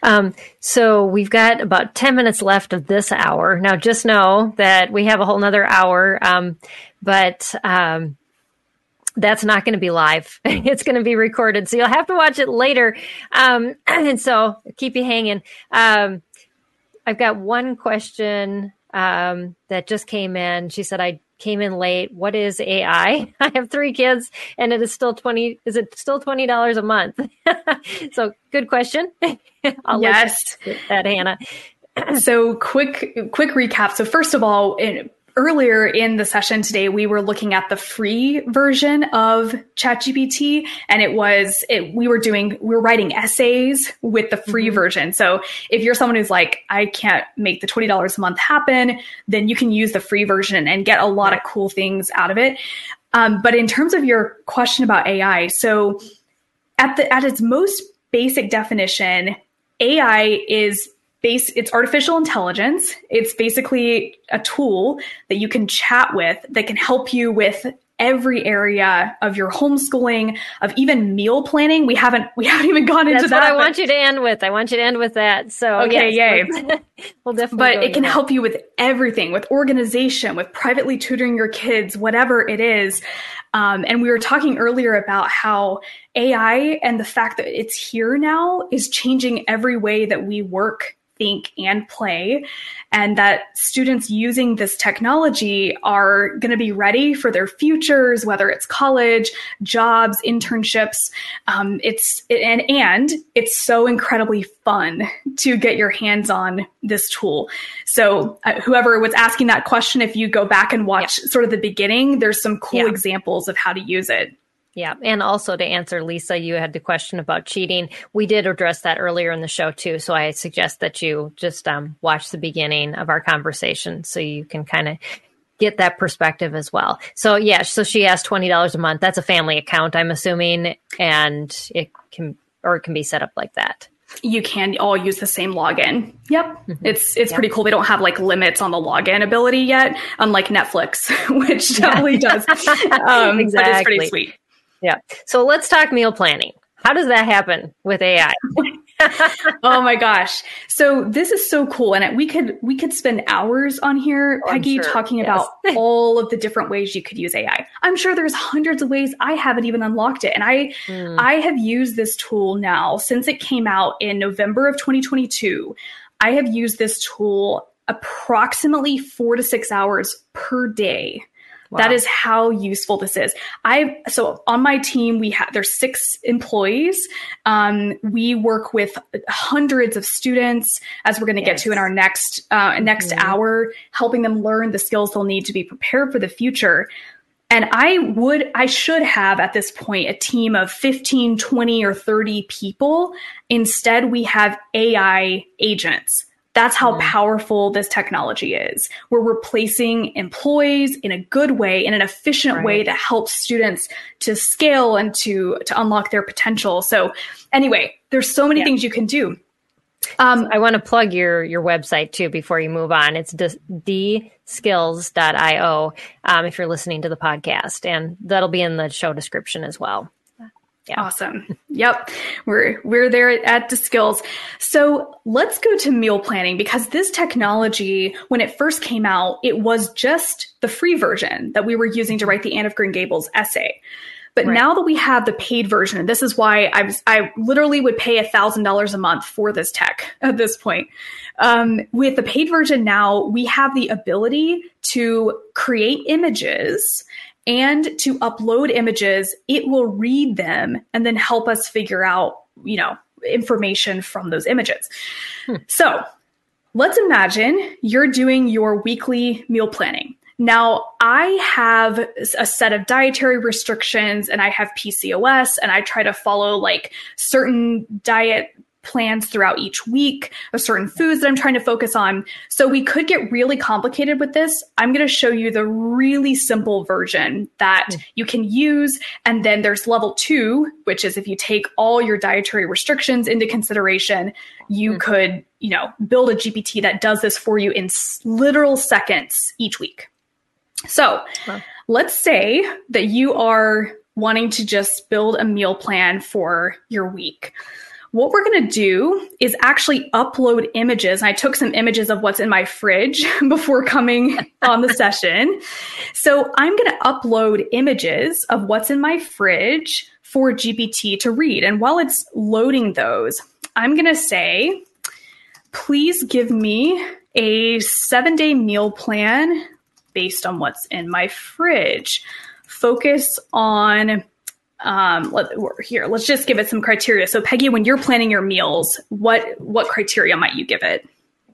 So we've got about 10 minutes left of this hour. Now, just know that we have a whole nother hour, but that's not going to be live. It's going to be recorded. So you'll have to watch it later. And so keep you hanging. I've got one question that just came in. She said, I came in late. What is AI? I have 3 kids and it is still is it still $20 a month? So good question. I'll yes. let that, Hannah. So quick recap. So first of all, earlier in the session today, we were looking at the free version of ChatGPT, and we were writing essays with the free version. So if you're someone who's like, I can't make the $20 a month happen, then you can use the free version and get a lot of cool things out of it. But in terms of your question about AI, so at its most basic definition, AI it's artificial intelligence. It's basically a tool that you can chat with that can help you with every area of your homeschooling, of even meal planning. We haven't even gone into that. That's what I want you to end with. I want you to end with that. So okay, yes, yay. We'll definitely. But it can help you with everything, with organization, with privately tutoring your kids, whatever it is. And we were talking earlier about how AI and the fact that it's here now is changing every way that we work, think, and play, and that students using this technology are going to be ready for their futures, whether it's college, jobs, internships. It's so incredibly fun to get your hands on this tool. So whoever was asking that question, if you go back and watch sort of the beginning, there's some cool examples of how to use it. Yeah. And also to answer, Lisa, you had the question about cheating. We did address that earlier in the show too. So I suggest that you just watch the beginning of our conversation so you can kind of get that perspective as well. So so she asked $20 a month. That's a family account, I'm assuming, and it can be set up like that. You can all use the same login. Yep. It's pretty cool. They don't have like limits on the login ability yet, unlike Netflix, which definitely does. Exactly. But it's pretty sweet. Yeah. So let's talk meal planning. How does that happen with AI? Oh my gosh. So this is so cool. And we could spend hours on here, Peggy, talking about all of the different ways you could use AI. I'm sure there's hundreds of ways. I haven't even unlocked it. And I have used this tool now since it came out in November of 2022. I have used this tool approximately 4 to 6 hours per day. Wow. That is how useful this is. So on my team, there's 6 employees. We work with hundreds of students, as we're going to get to in our next hour, helping them learn the skills they'll need to be prepared for the future. And I should have at this point a team of 15, 20, or 30 people. Instead, we have AI agents. That's how powerful this technology is. We're replacing employees in a good way, in an efficient way that helps students to scale and to unlock their potential. So anyway, there's so many things you can do. I want to plug your website too before you move on. It's dskills.io if you're listening to the podcast, and that'll be in the show description as well. Yeah. Awesome. Yep. We're there at DeSkills. So let's go to meal planning, because this technology, when it first came out, it was just the free version that we were using to write the Anne of Green Gables essay. But now that we have the paid version, and this is why I literally would pay $1,000 a month for this tech at this point. With the paid version now, we have the ability to create images and to upload images. It will read them and then help us figure out, information from those images. So let's imagine you're doing your weekly meal planning. Now, I have a set of dietary restrictions and I have PCOS, and I try to follow like certain diet plans throughout each week of certain foods that I'm trying to focus on. So we could get really complicated with this. I'm going to show you the really simple version that you can use. And then there's level 2, which is if you take all your dietary restrictions into consideration, you could, build a GPT that does this for you in literal seconds each week. So let's say that you are wanting to just build a meal plan for your week. What we're going to do is actually upload images. And I took some images of what's in my fridge before coming on the session. So I'm going to upload images of what's in my fridge for GPT to read. And while it's loading those, I'm going to say, please give me a 7-day meal plan based on what's in my fridge. Focus on let's just give it some criteria. So Peggy, when you're planning your meals, what criteria might you give it?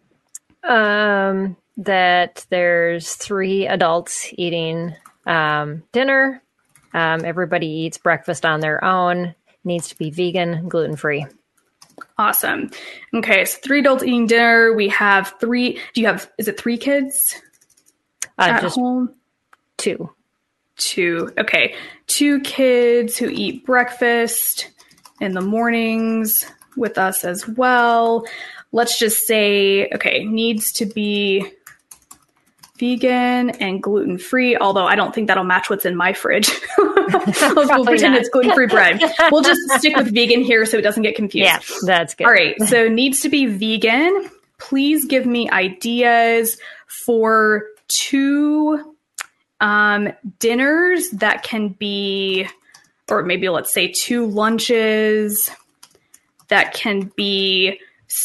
That there's 3 adults eating dinner. Everybody eats breakfast on their own. Needs to be vegan, gluten-free. Awesome. Okay, so 3 adults eating dinner. We have 3. Is it 3 kids at just home? 2. 2. Okay. 2 kids who eat breakfast in the mornings with us as well. Let's just say, okay, needs to be vegan and gluten-free, although I don't think that'll match what's in my fridge. We'll pretend it's gluten-free bread. We'll just stick with vegan here so it doesn't get confused. Yeah, that's good. All right. So needs to be vegan. Please give me ideas for 2 dinners that can be, or maybe let's say 2 lunches that can be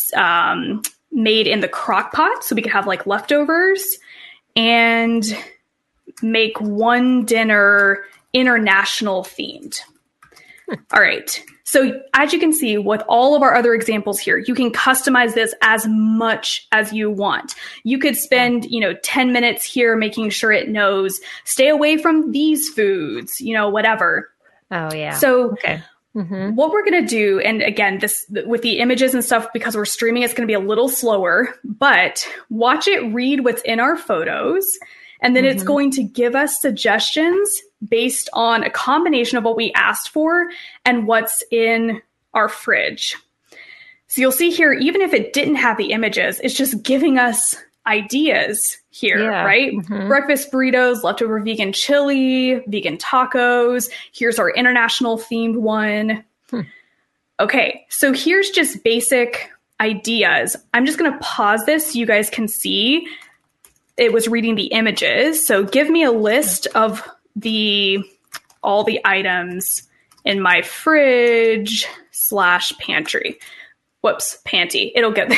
made in the crock pot. So we could have like leftovers, and make 1 dinner international themed. All right. So as you can see with all of our other examples here, you can customize this as much as you want. You could spend, 10 minutes here making sure it knows, stay away from these foods, whatever. Oh, yeah. So okay. What we're going to do, and again, this with the images and stuff, because we're streaming, it's going to be a little slower, but watch it read what's in our photos. And then it's going to give us suggestions based on a combination of what we asked for and what's in our fridge. So you'll see here, even if it didn't have the images, it's just giving us ideas here, right? Breakfast burritos, leftover vegan chili, vegan tacos. Here's our international themed one. Okay, so here's just basic ideas. I'm just going to pause this so you guys can see it was reading the images. So give me a list of all the items in my fridge / pantry. Whoops, panty. It'll get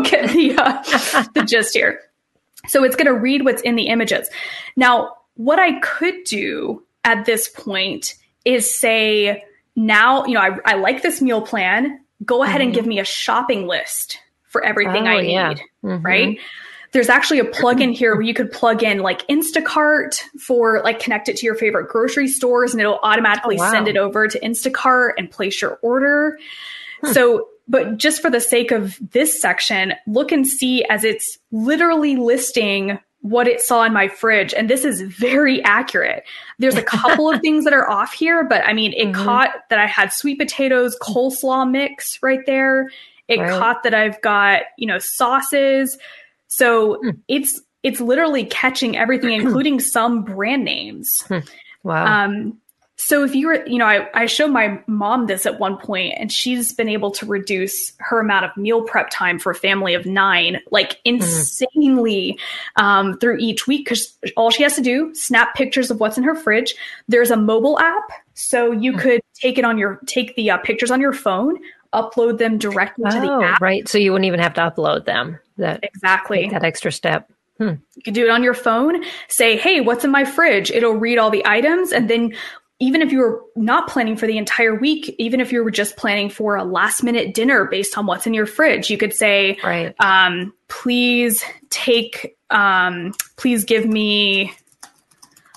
the gist here. So it's going to read what's in the images. Now, what I could do at this point is say, now, I like this meal plan. Go ahead and give me a shopping list for everything I need, right? There's actually a plugin here where you could plug in like Instacart for like connect it to your favorite grocery stores, and it'll automatically send it over to Instacart and place your order. So, but just for the sake of this section, look and see as it's literally listing what it saw in my fridge. And this is very accurate. There's a couple of things that are off here, but I mean, it caught that I had sweet potatoes, coleslaw mix right there. It caught that I've got, sauces. So it's literally catching everything, including some brand names. Wow. So if you were, I showed my mom this at one point, and she's been able to reduce her amount of meal prep time for a family of 9, like insanely through each week, because all she has to do, snap pictures of what's in her fridge. There's a mobile app, so you could take the pictures on your phone, upload them directly to the app. Right. So you wouldn't even have to upload them. Exactly. Take that extra step. You can do it on your phone. Say, hey, what's in my fridge? It'll read all the items. And then even if you were not planning for the entire week, even if you were just planning for a last minute dinner based on what's in your fridge, you could say, please give me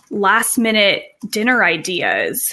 last minute dinner ideas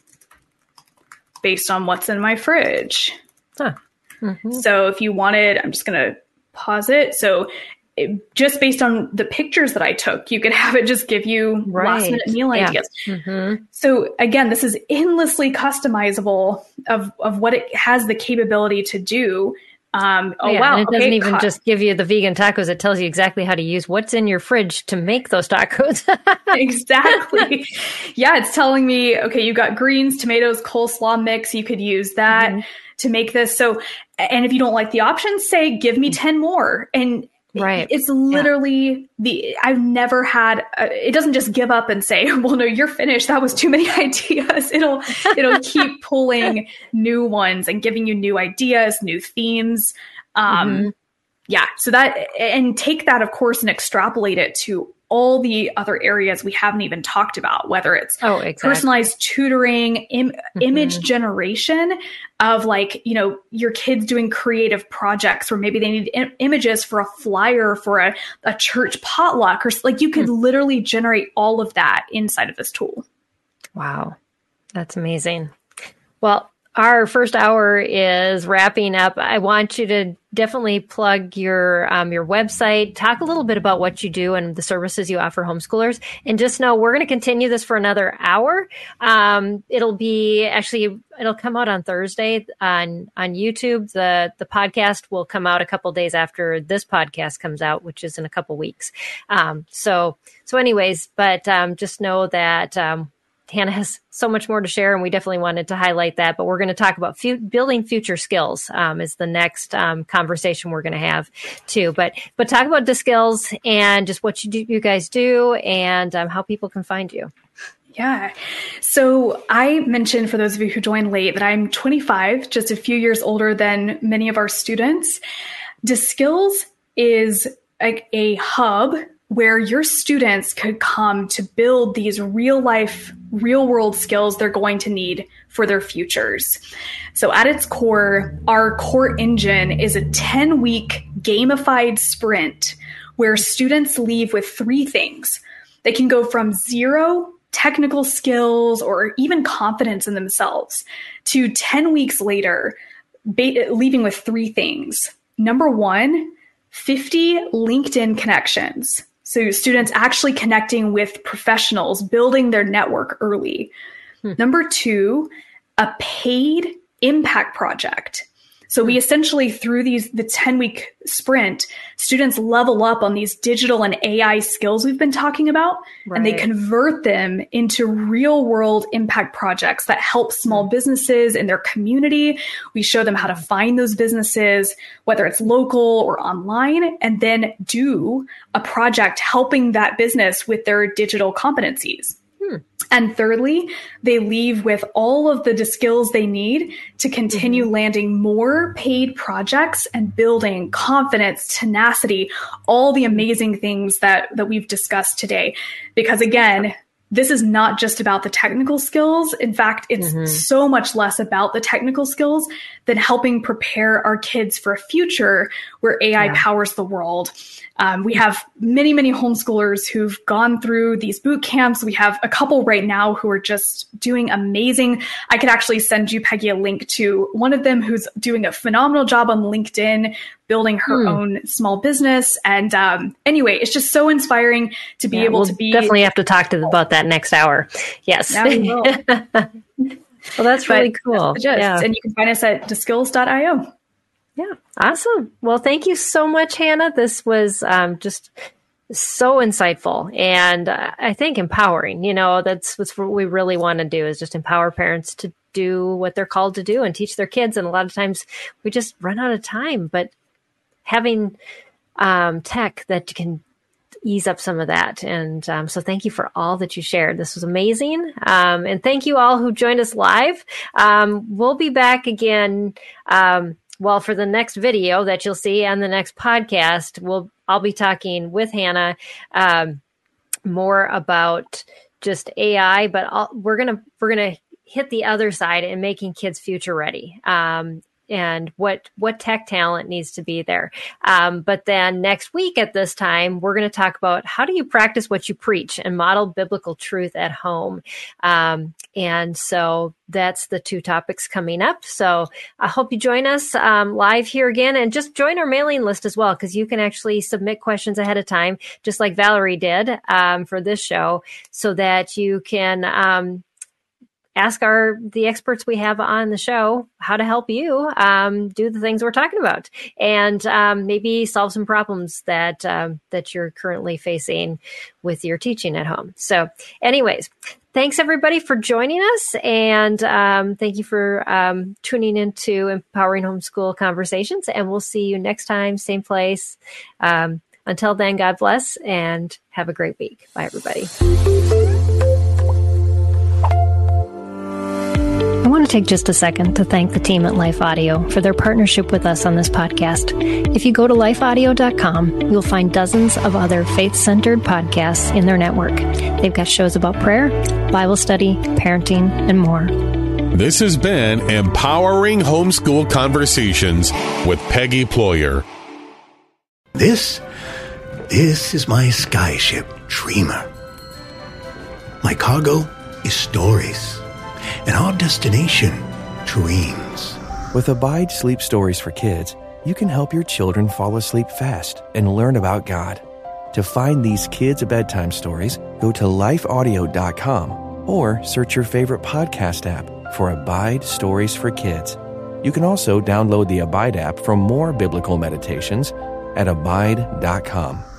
based on what's in my fridge. Huh. Mm-hmm. So if you wanted, I'm just going to pause it. So just based on the pictures that I took, you could have it just give you last minute meal ideas. Mm-hmm. So again, this is endlessly customizable of what it has the capability to do. Wow. And it doesn't even just give you the vegan tacos. It tells you exactly how to use what's in your fridge to make those tacos. Exactly. Yeah. It's telling me, okay, you got greens, tomatoes, coleslaw mix. You could use that to make this. So, and if you don't like the options, say, give me 10 more. And it's literally I've never had, it doesn't just give up and say, well, no, you're finished. That was too many ideas. It'll keep pulling new ones and giving you new ideas, new themes. Yeah. So and take that, of course, and extrapolate it to all the other areas we haven't even talked about, whether it's personalized tutoring, image generation of your kids doing creative projects, or maybe they need images for a flyer for a church potluck, or you could literally generate all of that inside of this tool. Wow. That's amazing. Well, our first hour is wrapping up. I want you to definitely plug your website, talk a little bit about what you do and the services you offer homeschoolers. And just know we're going to continue this for another hour. It'll come out on Thursday on YouTube. The podcast will come out a couple days after this podcast comes out, which is in a couple weeks. So anyways, but just know that Hannah has so much more to share, and we definitely wanted to highlight that. But we're going to talk about building future skills is the next conversation we're going to have too. But talk about the skills and just what you guys do, and how people can find you. Yeah. So I mentioned, for those of you who joined late, that I'm 25, just a few years older than many of our students. DeSkills is a hub where your students could come to build these real world skills they're going to need for their futures. So at its core, our core engine is a 10-week gamified sprint where students leave with 3 things. They can go from 0 technical skills or even confidence in themselves to 10 weeks later, leaving with 3 things. Number 1, 50 LinkedIn connections. So students actually connecting with professionals, building their network early. Number 2, a paid impact project. So we essentially, through the 10-week sprint, students level up on these digital and AI skills we've been talking about, and they convert them into real world impact projects that help small businesses in their community. We show them how to find those businesses, whether it's local or online, and then do a project helping that business with their digital competencies. And thirdly, they leave with all of the skills they need to continue landing more paid projects and building confidence, tenacity, all the amazing things that we've discussed today. Because again, this is not just about the technical skills. In fact, it's so much less about the technical skills than helping prepare our kids for a future where AI powers the world. We have many, many homeschoolers who've gone through these boot camps. We have a couple right now who are just doing amazing. I could actually send you, Peggy, a link to one of them who's doing a phenomenal job on LinkedIn, building her own small business. And anyway, it's just so inspiring to be able to be. Definitely have to talk about that next hour. Yes. Yeah, we will. Well, that's really cool. And you can find us at deskills.io. Yeah. Awesome. Well, thank you so much, Hannah. This was just so insightful and I think empowering. That's what we really want to do, is just empower parents to do what they're called to do and teach their kids. And a lot of times we just run out of time, but having tech that can ease up some of that. And so thank you for all that you shared. This was amazing. And thank you all who joined us live. We'll be back again. For the next video that you'll see on the next podcast, I'll be talking with Hannah more about just AI, but we're gonna hit the other side and making kids future ready. what tech talent needs to be there. But then next week at this time, we're going to talk about how do you practice what you preach and model biblical truth at home. And so that's the two topics coming up. So I hope you join us live here again, and just join our mailing list as well, because you can actually submit questions ahead of time, just like Valerie did for this show, so that you can ask the experts we have on the show how to help you do the things we're talking about, and maybe solve some problems that you're currently facing with your teaching at home. So anyways, thanks everybody for joining us, and thank you for tuning into Empowering Homeschool Conversations, and we'll see you next time, same place. Until then, God bless and have a great week. Bye, everybody. I want to take just a second to thank the team at Life Audio for their partnership with us on this podcast. If you go to lifeaudio.com, you'll find dozens of other faith-centered podcasts in their network. They've got shows about prayer, Bible study, parenting, and more. This has been Empowering Homeschool Conversations with Peggy Ployer. This is my skyship, Dreamer. My cargo is stories. And our destination, dreams. With Abide Sleep Stories for Kids, you can help your children fall asleep fast and learn about God. To find these kids' bedtime stories, go to lifeaudio.com or search your favorite podcast app for Abide Stories for Kids. You can also download the Abide app for more biblical meditations at abide.com.